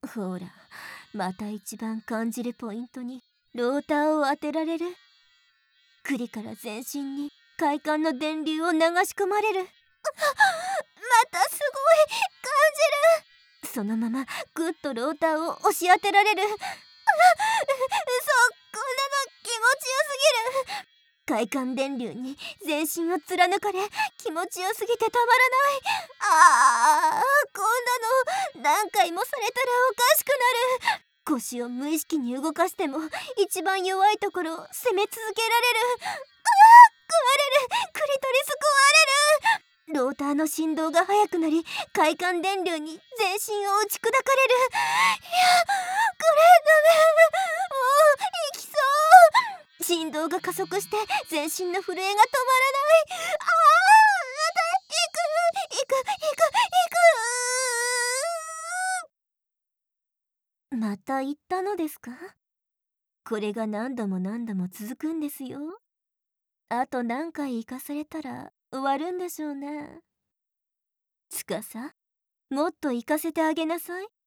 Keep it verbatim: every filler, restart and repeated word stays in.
ほら、また一番感じるポイントにローターを当てられる。栗から全身に快感の電流を流し込まれる。またすごい感じる。そのままぐっとローターを押し当てられる。う嘘、こんなの気持ちよすぎる。快感電流に全身を貫かれ、気持ちよすぎてたまらない。ああ、こんなの何回もされたらおかしくなる。腰を無意識に動かしても一番弱いところを攻め続けられる。ああ、壊れる。クリトリス壊れる。ローターの振動が速くなり、快感電流に全身を打ち砕かれる。いや、これダメ。もう行きそう。振動が加速して全身の震えが止まらない。ああ、また行く行く行く行く。また言ったのですか？これが何度も何度も続くんですよ。あと何回行かされたら終わるんでしょうね。つかさ、もっと行かせてあげなさい。